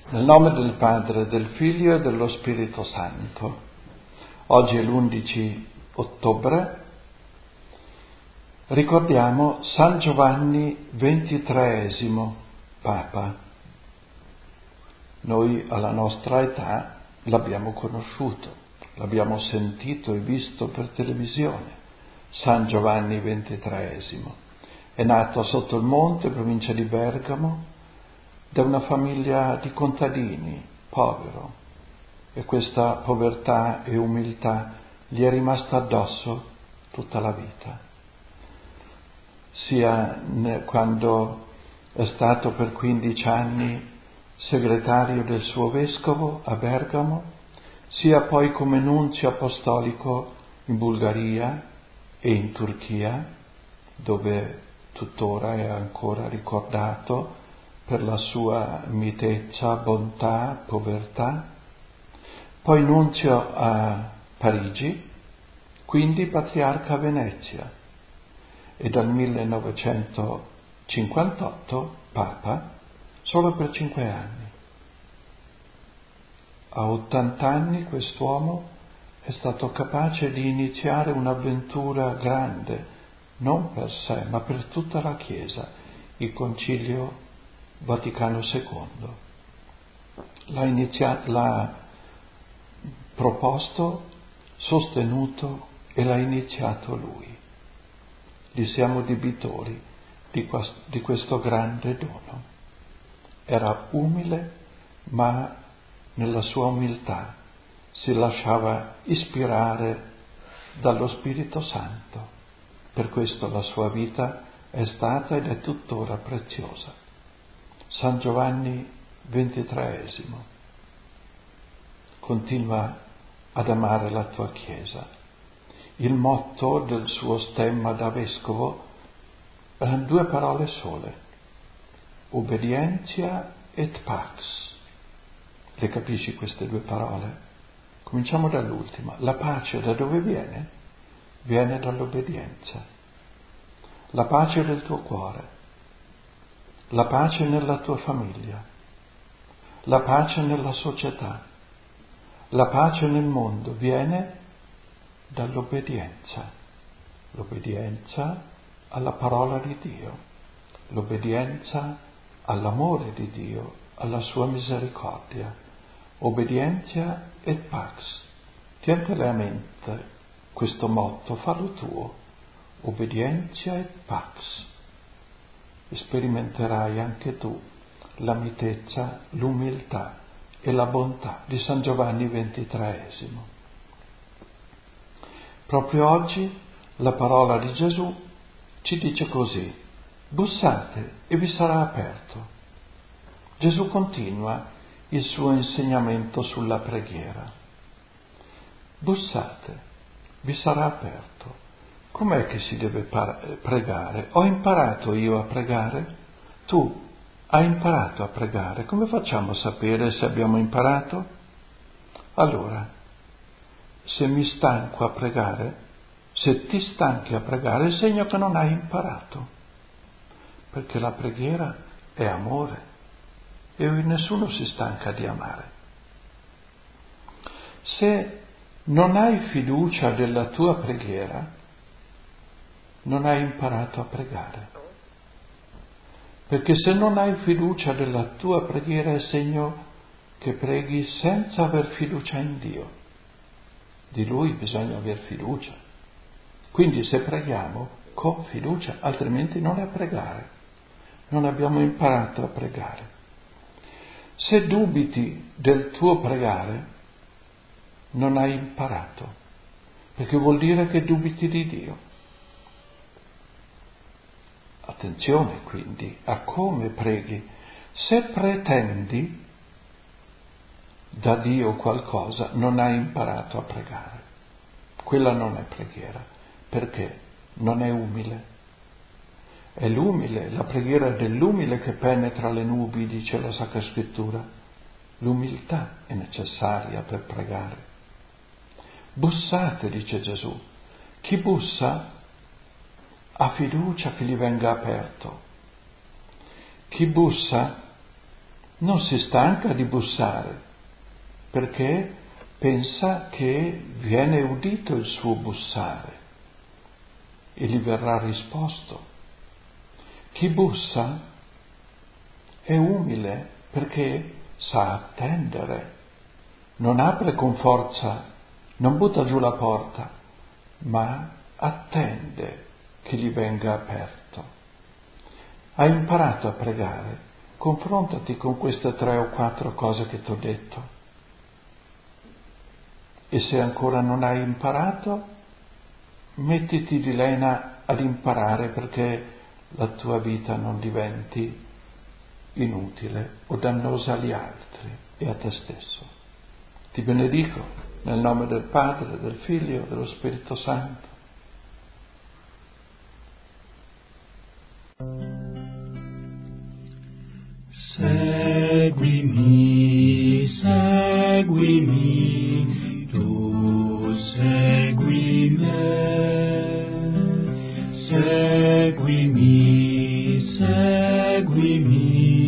Nel nome del Padre, del Figlio e dello Spirito Santo. Oggi è l'11 ottobre, ricordiamo San Giovanni XXIII, Papa. Noi alla nostra età l'abbiamo conosciuto, l'abbiamo sentito e visto per televisione. San Giovanni XXIII è nato sotto il monte, provincia di Bergamo, da una famiglia di contadini, povero, e questa povertà e umiltà gli è rimasta addosso tutta la vita. Sia quando è stato per 15 anni segretario del suo vescovo a Bergamo, sia poi come nunzio apostolico in Bulgaria e in Turchia, dove tuttora è ancora ricordato per la sua mitezza, bontà, povertà, poi nunzio a Parigi, quindi patriarca a Venezia e dal 1958 Papa solo per 5 anni. A 80 anni quest'uomo è stato capace di iniziare un'avventura grande, non per sé, ma per tutta la Chiesa, il Concilio Vaticano II. L'ha proposto, sostenuto e l'ha iniziato lui. Gli siamo debitori di questo grande dono. Era umile, ma nella sua umiltà si lasciava ispirare dallo Spirito Santo. Per questo la sua vita è stata ed è tuttora preziosa. San Giovanni XXIII, continua ad amare la tua Chiesa. Il motto del suo stemma da vescovo erano 2 parole sole: obbedientia et pax. Le capisci queste 2 parole? Cominciamo dall'ultima. La pace da dove viene? Viene dall'obbedienza. La pace del tuo cuore, la pace nella tua famiglia, la pace nella società, la pace nel mondo viene dall'obbedienza. L'obbedienza alla parola di Dio, l'obbedienza all'amore di Dio, alla sua misericordia. Obbedienza et pax. Tientele a mente questo motto, fallo tuo. Obbedienza et pax. Sperimenterai anche tu la mitezza, l'umiltà e la bontà di San Giovanni XXIII. Proprio oggi la parola di Gesù ci dice così: bussate e vi sarà aperto. Gesù continua il suo insegnamento sulla preghiera. Bussate, vi sarà aperto. Com'è che si deve pregare? Ho imparato io a pregare? Tu hai imparato a pregare? Come facciamo a sapere se abbiamo imparato? Allora, se mi stanco a pregare, se ti stanchi a pregare, è il segno che non hai imparato. Perché la preghiera è amore e nessuno si stanca di amare. Se non hai fiducia della tua preghiera, non hai imparato a pregare. Perché se non hai fiducia della tua preghiera è segno che preghi senza aver fiducia in Dio. Di Lui bisogna aver fiducia. Quindi se preghiamo con fiducia, altrimenti non è pregare. Non abbiamo imparato a pregare. Se dubiti del tuo pregare, non hai imparato, perché vuol dire che dubiti di Dio. Attenzione quindi a come preghi. Se pretendi da Dio qualcosa, non hai imparato a pregare. Quella non è preghiera, perché non è umile. È l'umile, la preghiera dell'umile che penetra le nubi, dice la Sacra Scrittura. L'umiltà è necessaria per pregare. Bussate, dice Gesù. Chi bussa ha fiducia che gli venga aperto. Chi bussa non si stanca di bussare, perché pensa che viene udito il suo bussare e gli verrà risposto. Chi bussa è umile perché sa attendere, non apre con forza, non butta giù la porta, ma attende che gli venga aperto. Hai imparato a pregare? Confrontati con queste 3 o 4 cose che ti ho detto. E se ancora non hai imparato, mettiti di lena ad imparare perché la tua vita non diventi inutile o dannosa agli altri e a te stesso. Ti benedico nel nome del Padre, del Figlio e dello Spirito Santo. Seguimi, seguimi, tu segui me. Seguimi, seguimi.